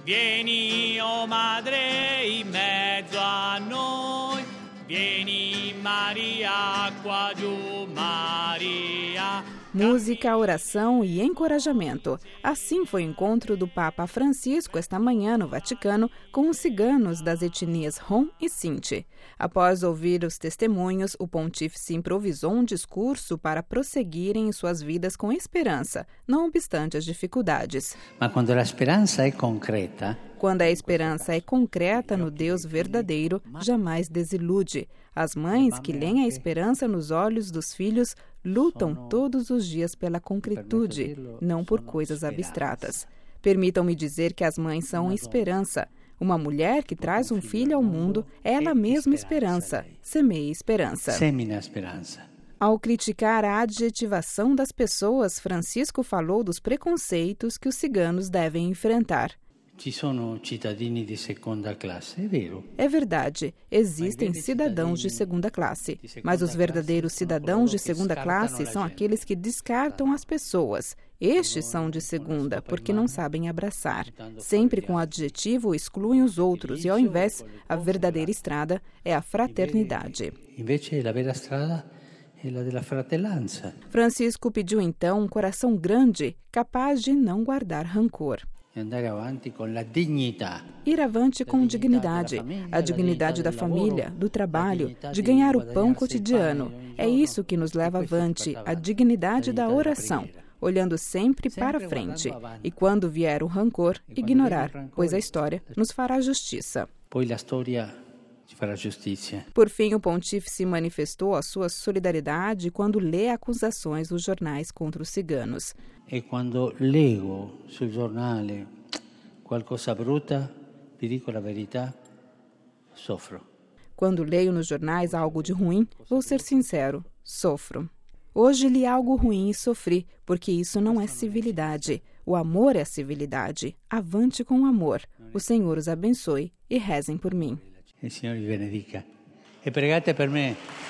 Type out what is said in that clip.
Vieni, oh Madre, in mezzo a noi. Vieni, Maria, qua giù, Maria. Música, oração e encorajamento. Assim foi o encontro do Papa Francisco esta manhã no Vaticano com os ciganos das etnias Rom e Sinti. Após ouvir os testemunhos, o pontífice improvisou um discurso para prosseguirem em suas vidas com esperança, não obstante as dificuldades. Mas quando a esperança é concreta... Quando a esperança é concreta no Deus verdadeiro, jamais desilude. As mães que leem a esperança nos olhos dos filhos lutam todos os dias pela concretude, não por coisas abstratas. Permitam-me dizer que as mães são esperança. Uma mulher que traz um filho ao mundo é ela mesma esperança. Semeia esperança. Semina esperança. Ao criticar a adjetivação das pessoas, Francisco falou dos preconceitos que os ciganos devem enfrentar. Ci sono cittadini di seconda classe, é vero. É verdade, existem cidadãos de segunda classe, mas os verdadeiros cidadãos de segunda classe são aqueles que descartam as pessoas. Estes são de segunda, porque não sabem abraçar. Sempre com adjetivo excluem os outros e, ao invés, a verdadeira estrada é a fraternidade. Invece la vera strada é a della fratellanza. Francisco pediu então um coração grande, capaz de não guardar rancor. Ir avante com dignidade, a dignidade da família, do trabalho, de ganhar o pão cotidiano. É isso que nos leva avante, a dignidade da oração, olhando sempre para frente. E quando vier o rancor, ignorar, pois a história nos fará justiça. Por fim, o pontífice manifestou a sua solidariedade quando lê acusações nos jornais contra os ciganos. E quando leggo sul giornale qualcosa brutta, vi dico la verità, sofro. Quando leio nos jornais algo de ruim, vou ser sincero, sofro. Hoje li algo ruim e sofri, porque isso não é civilidade. O amor é a civilidade. Avante com o amor. O Senhor os abençoe e rezem por mim. Il Signore vi benedica. E pregate per me.